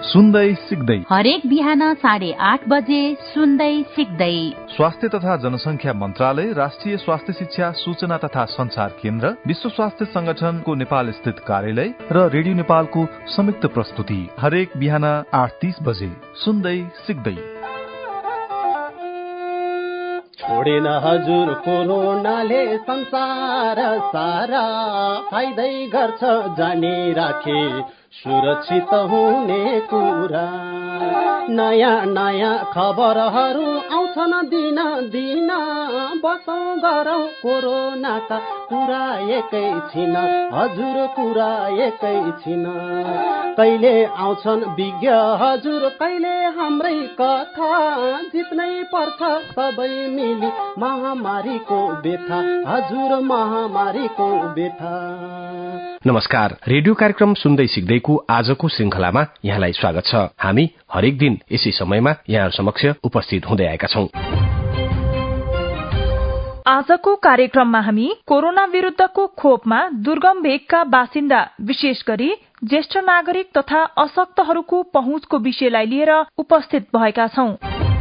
सुन्दै सिक्दै हरेक बिहान 8:30 बजे सुन्दै सिक्दै स्वास्थ्य तथा जनसंख्या मन्त्रालय, राष्ट्रिय स्वास्थ्य शिक्षा सूचना तथा संचार केन्द्र, विश्व स्वास्थ्य संगठनको नेपाल स्थित कार्यालय र रेडियो नेपालको संयुक्त प्रस्तुति हरेक बिहान 8:30 बजे सुन्दै सिक्दै। छोडेन हजुर कोरोनाले संसार सारा, फाइदै गर्छ जानी राखे सुरक्षित हुने कुरा। नयाँ नयाँ खबरहरू आउँछन् दिन दिन, बसौँ गरौँ कोरोनाका कुरा एकैछिन, हजुर कुरा एकैछिन। कहिले आउँछन् विज्ञ हजुर, कहिले हाम्रै कथा, जित्नै पर्छ सबै मिली महामारीको व्यथा, हजुर महामारीको व्यथा। नमस्कार, रेडियो कार्यक्रम सुन्दै सिक्दैको आजको श्रृंखलामा यहाँलाई स्वागत छ। हामी हरेक दिन यसै समयमा यहाँहरु समक्ष उपस्थित हुँदै आएका छौं। आजको कार्यक्रममा हामी कोरोना विरुद्धको खोपमा दुर्गम भेगका बासिन्दा, विशेष गरी ज्येष्ठ नागरिक तथा अशक्तहरूको पहुँचको विषयलाई लिएर उपस्थित भएका छौं।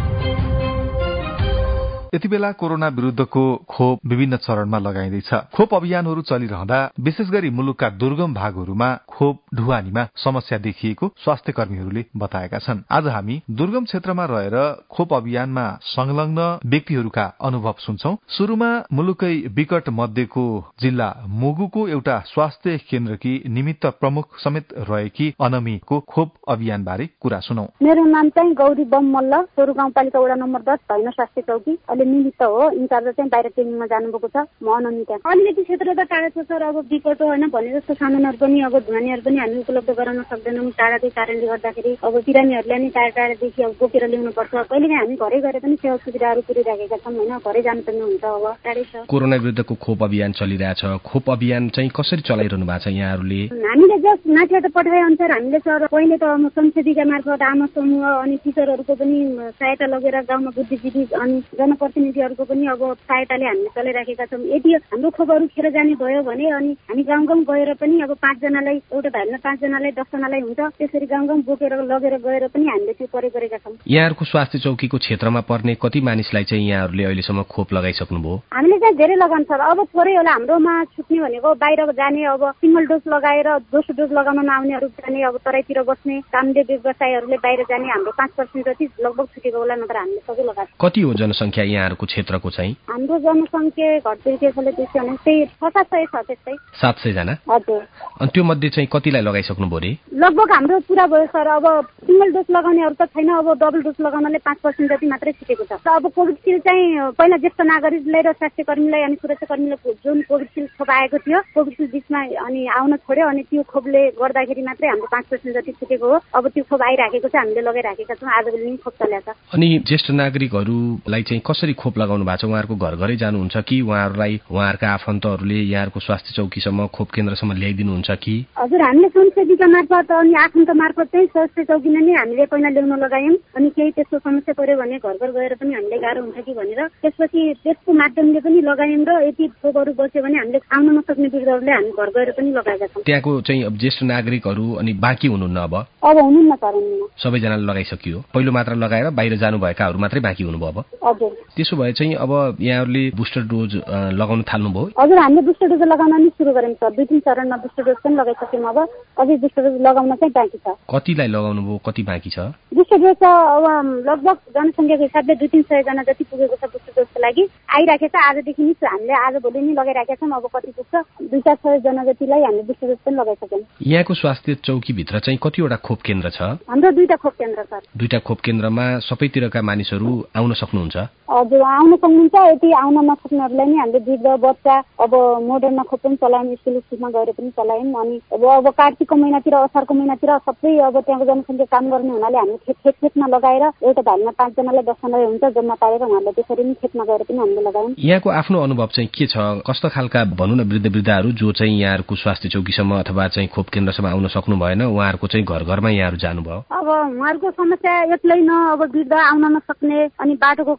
यति बेला कोरोना विरुद्धको खोप विभिन्न चरणमा लगाइँदैछ। खोप अभियानहरू चलिरहँदा विशेष गरी मुलुकका दुर्गम भागहरूमा खोप ढुवानीमा समस्या देखिएको स्वास्थ्य कर्मीहरूले बताएका छन्। आज हामी दुर्गम क्षेत्रमा रहेर खोप अभियानमा संलग्न व्यक्तिहरूका अनुभव सुन्छौं। शुरूमा मुलुकै विकट मध्येको जिल्ला मुगुको एउटा स्वास्थ्य केन्द्रकी निमित्त प्रमुख समेत रहेकी अनमीको खोप अभियान बारे कुरा सुनौ। मेरो नाम चाहिँ गौरी बम मल्ल, सोरु गाउँपालिका वडा नम्बर 10 भैन स्वास्थ्य चौकी। निमित्त हो, इन्चार्ज चाहिँ बाहिर ट्रेनिङमा जानुभएको छ। म अनमिता। अलिकति क्षेत्र त टाढा छ सर, अब विकट होइन भने जस्तो सामानहरू पनि अब ढुवानीहरू पनि हामी उपलब्ध गराउन सक्दैनौँ टाढाकै कारणले गर्दाखेरि। अब बिरामीहरूलाई नि टाढा टाढादेखि अब बोकेर ल्याउनु पर्छ। कहिलेकाहीँ हामी घरै गएर पनि सेवा सुविधाहरू पुर्याइराखेका छौँ होइन, घरै जानुपर्ने हुन्छ। अब टाढै छ। कोरोना विरुद्धको खोप अभियान चलिरहेछ। खोप अभियान चाहिँ कसरी चलाइरहनु भएको छ यहाँहरूले? हामीले जस्ट माथिबाट पठाए अनुसार हामीले सर पहिले त संसदीका मार्फत आमा समूह अनि टिचरहरूको पनि सहायता लगेर गाउँमा बुद्धिजीवी अनि जनप्रतिनिधिहरूको पनि अब सहायताले हामीले चलाइराखेका छौँ। यदि हाम्रो खोपहरू खेर जाने भयो भने अनि हामी गाउँ गाउँ गएर पनि अब 5 जनालाई एउटा भाइमा 5 जनालाई 10 जनालाई हुन्छ, त्यसरी गाउँ गाउँ बोकेर लगेर गएर पनि हामीले त्यो प्रयोग गरेका छौँ। यहाँहरूको स्वास्थ्य चौकीको क्षेत्रमा पर्ने कति मानिसलाई चाहिँ यहाँहरूले अहिलेसम्म खोप लगाइसक्नुभयो? हामीले चाहिँ धेरै लगाउनु छ। अब थोरै होला हाम्रोमा छुट्ने भनेको बाहिर जाने, अब सिंगल डोज लगाएर दोस्रो डोज लगाउन नआउनेहरू जाने, अब तराईतिर बस्ने कामले व्यवसायहरूले बाहिर जाने हाम्रो 5% जति लगभग छुटेको होला, नत्र हामीले सबै लगाएको। कति हो जनसङ्ख्या यहाँहरूको क्षेत्रको चाहिँ? हाम्रो जनसङ्ख्या घट्दै त्यसले त्यसो भने चाहिँ 700 छ त्यस्तै। 700 जना? हजुर। अनि त्यो मध्ये चाहिँ कतिलाई लगाइसक्नुभयो रे? लगभग हाम्रो पुरा भयो सर। अब सिंगल डोज लगाउनेहरू त छैन, अब डबल डोज लगाउनले 5% जति मात्रै छुटेको छ। अब कोभिडसिल्ड चाहिँ पहिला ज्येष्ठ नागरिकलाई र स्वास्थ्य कर्मीलाई अनि सुरक्षाकर्मीलाई जुन कोभिडसिल्ड खोप आएको थियो, कोभिडसिल्ड बिचमा अनि आउन छोड्यो अनि त्यो खोपले गर्दाखेरि मात्रै हाम्रो 5% जति छुटेको हो। अब त्यो खोप आइराखेको छ, हामीले लगाइराखेका छौँ। आजभोलि नि खोप चलेको छ। अनि ज्येष्ठ नागरिकहरूलाई चाहिँ कसरी खोप लगाउनु भएको छ? उहाँहरूको घर घरै जानुहुन्छ कि उहाँहरूलाई उहाँहरूका आफन्तहरूले यहाँहरूको स्वास्थ्य चौकीसम्म खोप केन्द्रसम्म ल्याइदिनुहुन्छ कि? हजुर, हामीले संसदीका मार्फत अनि आफन्त मार्फत चाहिँ स्वास्थ्य चौकीमा नै हामीले पहिला ल्याउन लगायौँ। अनि केही त्यस्तो समस्या पर्यो भने घर घर गएर पनि हामीले गाह्रो हुन्छ कि भनेर त्यसपछि त्यसको माध्यमले पनि लगायौँ र यति खोपहरू बस्यो भने हामीले आउन नसक्ने वृद्धहरूले हामी घर गएर पनि लगाएका छौँ। त्यहाँको चाहिँ अब ज्येष्ठ नागरिकहरू अनि बाँकी हुनुहुन्न? अब हुनुहुन्न सर, हुनुहुन्न। सबैजनाले लगाइसकियो? पहिलो मात्र लगाएर बाहिर जानुभएकाहरू मात्रै बाँकी हुनुभयो अब? हजुर। त्यसो भए चाहिँ अब यहाँहरूले बुस्टर डोज लगाउन थाल्नुभयो? हजुर, हामीले बुस्टर डोज लगाउन नि सुरु गर्यौँ सर। 2-3 चरणमा बुस्टर डोज पनि लगाइसक्यौँ। अब अझै बुस्टर डोज लगाउन चाहिँ बाँकी छ। कतिलाई लगाउनु भयो, कति बाँकी छ? बुस्टर डोज त अब लगभग जनसङ्ख्याको हिसाबले 200-300 जना जति पुगेको छ बुस्टर डोजको लागि। आइराखेको छ आजदेखि नि, हामीले आजभोलि नि लगाइराखेका छौँ। अब कति पुग्छ 200-600 जना जतिलाई हामीले बुस्टर डोज पनि लगाइसक्यौँ। यहाँको स्वास्थ्य चौकीभित्र चाहिँ कतिवटा खोप केन्द्र छ? हाम्रो 2टा खोप केन्द्र सर। 2टा खोप केन्द्रमा सबैतिरका मानिसहरू आउन सक्नुहुन्छ? हजुर, आउन सक्नुहुन्छ। यति आउन नसक्नेहरूलाई नि हामीले वृद्ध बच्चा अब मोडर्नमा खोप पनि चलायौँ, स्कुलमा गएर पनि चलायौँ। अनि अब कार्तिकको महिनातिर असारको महिनातिर सबै अब त्यहाँको जनसङ्ख्या काम गर्ने हुनाले हामी खेतमा लगाएर एउटा भाइमा 5 जनालाई 10 जनालाई हुन्छ जम्मा पारेर उहाँहरूलाई त्यसरी नै खेतमा गएर पनि हामीले लगायौँ। यहाँको आफ्नो अनुभव चाहिँ के छ? कस्तो खालका भनौँ न वृद्धहरू जो चाहिँ यहाँहरूको स्वास्थ्य चौकीसम्म अथवा चाहिँ खोप केन्द्रसम्म आउन सक्नु भएन, उहाँहरूको चाहिँ घर घरमा यहाँहरू जानुभयो? अब उहाँहरूको समस्या एक्लै न, अब वृद्ध आउन नसक्ने अनि बाटोको कारण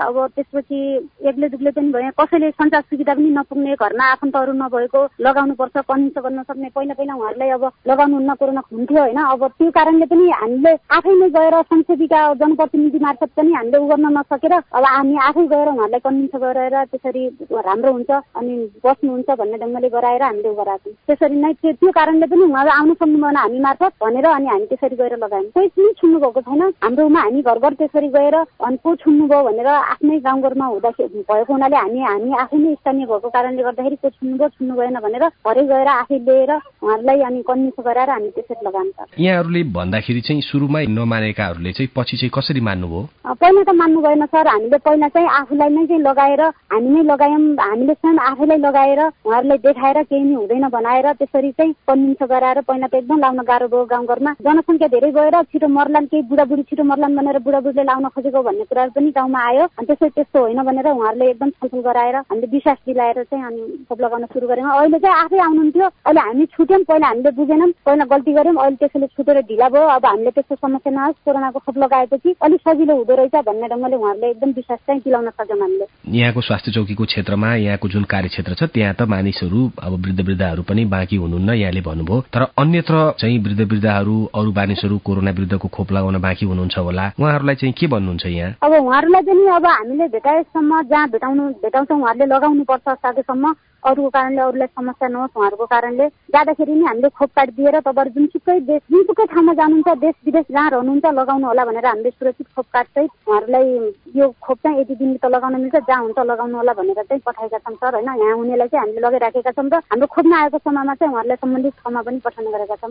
अब त्यसपछि एक्लै दुक्लै पनि भयो, कसैले सञ्चार सुविधा पनि नपुग्ने, घरमा आफन्तहरू नभएको लगाउनुपर्छ, कन्भिन्स गर्न सक्ने। पहिला उहाँहरूलाई अब लगाउनु हुन्न, कोरोना हुन्थ्यो होइन। अब त्यो कारणले पनि हामीले आफै नै गएर संसदीयका जनप्रतिनिधि मार्फत पनि हामीले उ गर्न नसकेर अब हामी आफै गएर उहाँहरूलाई कन्भिन्स गराएर त्यसरी राम्रो हुन्छ अनि बस्नुहुन्छ भन्ने ढङ्गले गराएर हामीले उ गराएको। त्यसरी नै त्यो कारणले पनि उहाँहरू आउनु सक्नु भएन हामी मार्फत भनेर अनि हामी त्यसरी गएर लगायौँ। कोही पनि छुन्नु भएको छैन हाम्रोमा। हामी घर घर त्यसरी गएर अनि को छुन्नुभयो भनेर आफ्नै गाउँघरमा हुँदाखेरि भएको हुनाले हामी आफै नै स्थानीय भएको कारणले गर्दाखेरि को छुन्नुभयो छुन्नु भएन भनेर घरै गएर आफै लिएर उहाँहरूलाई अनि कन्भिन्स गराएर हामी त्यसरी लगाउँछ। यहाँहरूले भन्दाखेरि चाहिँ सुरुमै नमानेकाहरूले चाहिँ पछि चाहिँ कसरी मान्नुभयो? पहिला त मान्नु भएन सर। हामीले पहिला चाहिँ आफूलाई नै चाहिँ लगाएर हामी नै लगायौँ। हामीले स्वयं आफैलाई लगाएर उहाँहरूलाई देखाएर केही नै हुँदैन बनाएर त्यसरी चाहिँ कन्भिन्स गराएर पहिला त एकदम लाउन गाह्रो भयो। गाउँघरमा जनसङ्ख्या धेरै गएर छिटो मर्लान्, केही बुढाबुढी छिटो मर्लान् भनेर बुढाबुढीले लाउन खोजेको भन्ने कुराहरू पनि गाउँमा आयो। अनि त्यसै त्यस्तो होइन भनेर उहाँहरूले एकदम छलफल गराएर हामीले विश्वास दिलाएर चाहिँ अनि खोप लगाउन सुरु गऱ्यौँ। अहिले चाहिँ आफै आउनुहुन्थ्यो, अहिले हामी छुट्यौँ। पहिला हामीले बुझेनौँ, पहिला गल्ती गऱ्यौँ, अहिले त्यसैले छुटेर ढिला भयो। अब हामीले त्यस्तो समस्या नहोस्, कोरोनाको खोप लगाएपछि अलिक सजिलो हुँदो रहेछ भन्ने ढङ्गले उहाँहरूले एकदम विश्वास चाहिँ दिलाउन सक्यौँ हामीले। यहाँको स्वास्थ्य चौकीको क्षेत्रमा यहाँको जुन कार्यक्षेत्र छ त्यहाँ त मानिसहरू अब वृद्धवृद्धाहरू पनि बाँकी हुनुहुन्न यहाँले भन्नुभयो, तर अन्यत्र चाहिँ वृद्धवृद्धाहरू अरू मानिसहरू कोरोना विरुद्धको खोप लगाउन बाँकी हुनुहुन्छ होला, उहाँहरूलाई चाहिँ के भन्नुहुन्छ यहाँ? अब उहाँहरूलाई चाहिँ अब हामीले भेटाएसम्म जहाँ भेटाउँछौँ उहाँहरूले लगाउनुपर्छ साथैसम्म। अरूको कारणले अरूलाई समस्या नहोस् उहाँहरूको कारणले जाँदाखेरि नि हामीले खोप कार्ड दिएर तपाईँहरू जुनसुकै ठाउँमा जानुहुन्छ, देश विदेश जहाँ रहनुहुन्छ लगाउनु होला भनेर हामीले सुरक्षित खोप कार्ड चाहिँ उहाँहरूलाई यो खोप चाहिँ यति दिन त लगाउन मिल्छ, जहाँ हुन्छ लगाउनु होला भनेर चाहिँ पठाएका छौँ सर होइन। यहाँ हुनेलाई चाहिँ हामीले लगाइराखेका छौँ र हाम्रो खोप्न आएको समयमा चाहिँ उहाँहरूलाई सम्बन्धित ठाउँमा पनि पठाउने गरेका छौँ।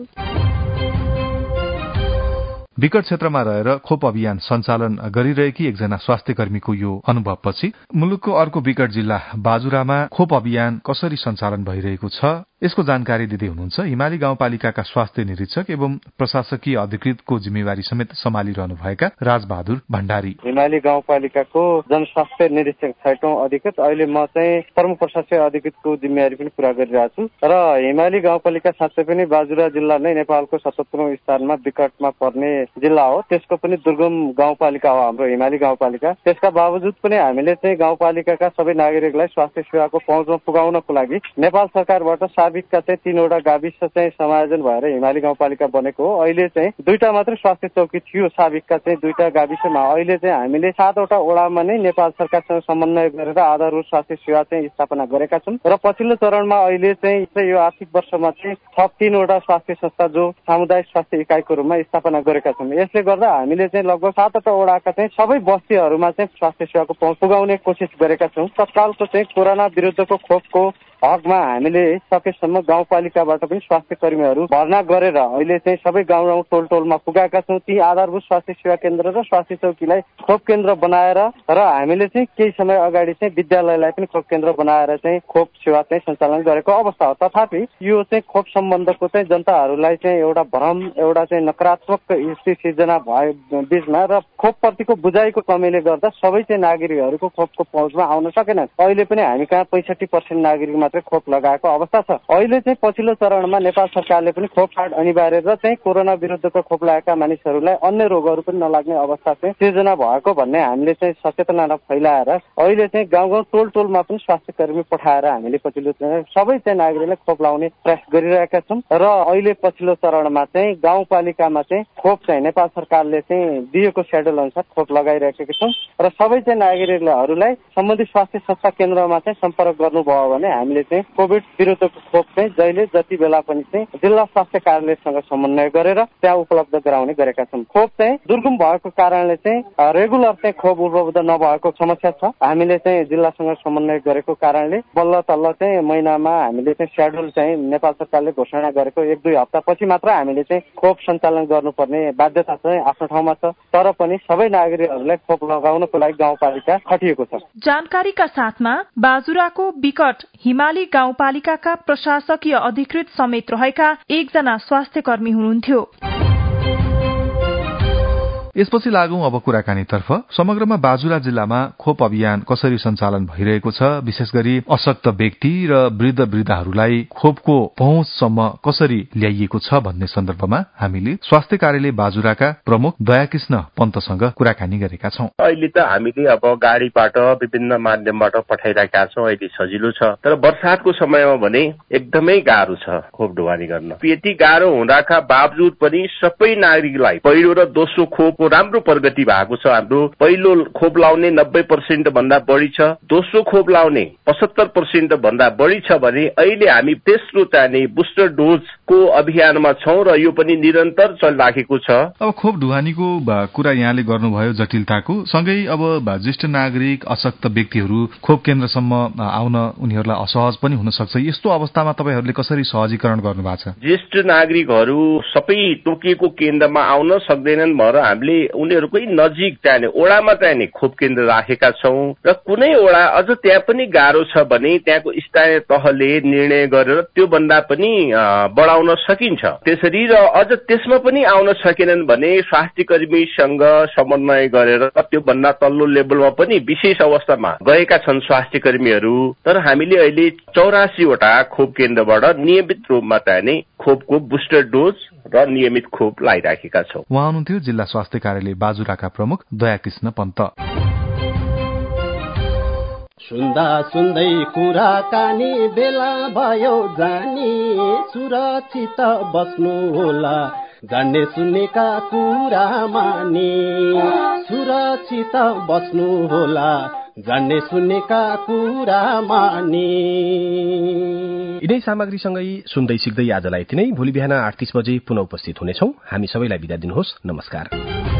विकट क्षेत्रमा रहेर खोप अभियान सञ्चालन गरिरहेकी एकजना स्वास्थ्य कर्मीको यो अनुभवपछि मुलुकको अर्को विकट जिल्ला बाजुरामा खोप अभियान कसरी सञ्चालन भइरहेको छ यसको जानकारी दिँदै हुनुहुन्छ हिमाली गाउँपालिकाका स्वास्थ्य निरीक्षक एवं प्रशासकीय अधिकृतको जिम्मेवारी समेत सम्हालिरहनु भएका राजबहादुर भण्डारी। हिमाली गाउँपालिकाको जनस्वास्थ्य निरीक्षक 6औं अधिकृत, अहिले म चाहिँ प्रमुख प्रशासकीय अधिकृतको जिम्मेवारी पनि पूरा गरिरहेको छु र हिमाली गाउँपालिका साँच्चै पनि बाजुरा जिल्ला नै नेपालको 77औं स्थानमा विकटमा पर्ने जिल्ला हो। त्यसको पनि दुर्गम गाउँपालिका हो हाम्रो हिमाली गाउँपालिका। त्यसका बावजुद पनि हामीले चाहिँ गाउँपालिकाका सबै नागरिकलाई स्वास्थ्य सेवाको पहुँचमा पुगाउनको लागि नेपाल सरकारबाट साबिकका चाहिँ 3वटा गाविस चाहिँ समायोजन भएर हिमाली गाउँपालिका बनेको हो। अहिले चाहिँ 2टा मात्र स्वास्थ्य चौकी थियो साबिकका चाहिँ 2टा गाविसमा। अहिले चाहिँ हामीले 7वटा वडामा नै नेपाल सरकारसँग समन्वय गरेर आधारभूत स्वास्थ्य सेवा चाहिँ स्थापना गरेका छौँ र पछिल्लो चरणमा अहिले चाहिँ यो आर्थिक वर्षमा चाहिँ थप 3वटा स्वास्थ्य संस्था जो सामुदायिक स्वास्थ्य इकाइको रूपमा स्थापना गरेका छौँ। यसले गर्दा हामीले चाहिँ लगभग 7वटा वडाका चाहिँ सबै बस्तीहरूमा चाहिँ स्वास्थ्य सेवाको पहुँच पुगाउने कोसिस गरेका छौँ। तत्कालको चाहिँ कोरोना विरुद्धको खोपको हकमा हामीले सकेसम्म गाउँपालिकाबाट पनि स्वास्थ्य कर्मीहरू भर्ना गरेर अहिले चाहिँ सबै गाउँ टोल टोलमा पुगाएका छौँ। ती आधारभूत स्वास्थ्य सेवा केन्द्र र स्वास्थ्य चौकीलाई खोप केन्द्र बनाएर र हामीले चाहिँ केही समय अगाडि चाहिँ विद्यालयलाई पनि खोप केन्द्र बनाएर चाहिँ खोप सेवा चाहिँ सञ्चालन गरेको अवस्था हो। तथापि यो चाहिँ खोप सम्बन्धको चाहिँ जनताहरूलाई चाहिँ एउटा भ्रम, एउटा चाहिँ नकारात्मक स्थिति सिर्जना भयो बीचमा र खोप प्रतिको बुझाइको कमीले गर्दा सबै चाहिँ नागरिकहरूको खोपको पहुँचमा आउन सकेनन्। अहिले पनि हामी कहाँ 65% नागरिक मात्रै खोप लगाएको अवस्था छ। अहिले चाहिँ पछिल्लो चरणमा नेपाल सरकारले पनि खोप कार्ड अनिवार्य र चाहिँ कोरोना विरुद्धको खोप लगाएका मानिसहरूलाई अन्य रोगहरू पनि नलाग्ने अवस्था चाहिँ सिर्जना भएको भन्ने हामीले चाहिँ सचेतना फैलाएर अहिले चाहिँ गाउँ टोल टोलमा पनि स्वास्थ्य कर्मी पठाएर हामीले पछिल्लो सबै चाहिँ नागरिकलाई खोप लगाउने प्रयास गरिरहेका छौँ र अहिले पछिल्लो चरणमा चाहिँ गाउँपालिकामा चाहिँ खोप चाहिँ नेपाल सरकारले चाहिँ दिएको सेड्युल अनुसार खोप लगाइरहेका छौँ र सबै चाहिँ नागरिकहरूलाई सम्बन्धित स्वास्थ्य संस्था केन्द्रमा चाहिँ सम्पर्क गर्नुभयो भने हामीले चाहिँ कोभिड विरुद्धको खोप चाहिँ जहिले जति बेला पनि चाहिँ जिल्ला स्वास्थ्य कार्यालयसँग समन्वय गरेर त्यहाँ उपलब्ध गराउने गरेका छौँ। खोप चाहिँ दुर्गम भएको कारणले चाहिँ रेगुलर चाहिँ खोप उपलब्ध नभएको समस्या छ। हामीले चाहिँ जिल्लासँग समन्वय गरेको कारणले बल्ल तल्ल चाहिँ महिनामा हामीले चाहिँ सेड्युल चाहिँ नेपाल सरकारले घोषणा गरेको 1-2 हप्तापछि मात्र हामीले चाहिँ खोप सञ्चालन गर्नुपर्ने बाध्यता चाहिँ आफ्नो ठाउँमा छ। तर पनि सबै नागरिकहरूलाई खोप लगाउनको लागि गाउँपालिका खटिएको छ। जानकारीका साथमा बाजुराको विकट हिमाली गाउँपालिकाका प्रशासकीय अधिकृत समेत रहेका एकजना स्वास्थ्य कर्मी हुनुहुन्थ्यो। यसपछि लागौं अब कुराकानीतर्फ। समग्रमा बाजुरा जिल्लामा खोप अभियान कसरी सञ्चालन भइरहेको छ, विशेष गरी अशक्त व्यक्ति र वृद्ध वृद्धाहरूलाई खोपको पहुँचसम्म कसरी ल्याइएको छ भन्ने सन्दर्भमा हामीले स्वास्थ्य कार्यालय बाजुराका प्रमुख दयाकृष्ण पन्तसँग कुराकानी गरेका छौं। अहिले त हामीले अब गाडीबाट विभिन्न माध्यमबाट पठाइरहेका छौं, अहिले सजिलो छ। तर बर्सातको समयमा भने एकदमै गाह्रो छ खोप ढुवानी गर्न। यति गाह्रो हुँदाका बावजुद पनि सबै नागरिकलाई पहिलो र दोस्रो खोपको राम्रो प्रगति भएको छ। हाम्रो पहिलो खोप लाउने 90% भन्दा बढी छ, दोस्रो खोप लाउने 75% भन्दा बढी छ भने अहिले हामी तेस्रो चाहिने बुस्टर डोजको अभियानमा छौं र यो पनि निरन्तर चलिराखेको छ। अब खोप ढुवानीको कुरा यहाँले गर्नुभयो जटिलताको, सँगै अब ज्येष्ठ नागरिक अशक्त व्यक्तिहरू खोप केन्द्रसम्म आउन उनीहरूलाई असहज पनि हुन सक्छ। यस्तो अवस्थामा तपाईहरूले कसरी सहजीकरण गर्नु भएको छ? ज्येष्ठ नागरिकहरू सबै तोकिएको केन्द्रमा आउन सक्दैनन् भनेर हामीले उनीहरूकै नजिक चाहिने ओडामा चाहिने खोप केन्द्र राखेका छौं र कुनै ओडा अझ त्यहाँ पनि गाह्रो छ भने त्यहाँको स्थानीय तहले निर्णय गरेर त्यो भन्दा पनि बढाउन सकिन्छ। त्यसरी र अझ त्यसमा पनि आउन सकेनन् भने स्वास्थ्य कर्मीसँग समन्वय गरेर त्यो भन्दा तल्लो लेभलमा पनि विशेष अवस्थामा गएका छन् स्वास्थ्य कर्मीहरू। तर हामीले अहिले 84 वटा खोप केन्द्रबाट नियमित रूपमा चाहिने खोपको बुस्टर डोज र नियमित खोप लगाइराखेका छौं। उहाँ हुनुहुन्थ्यो जिल्ला स्वास्थ्य कार्यालय बाजुराका प्रमुख दयाकृष्ण पन्त। सुन्दा सुन्दै कुराकानी बेला भयो जानी, सुरक्षित बस्नु होला जान्ने सुन्नेका कुरा मानी, सुरक्षित बस्नु होला जान्ने सुन्नेका कुरा मानी। यिनै सामग्रीसँगै सुन्दै सिक्दै आजलाई यति नै। भोलि बिहान 8:30 बजे पुनः उपस्थित हुनेछौं। हामी सबैलाई बिदा दिनुहोस्। नमस्कार।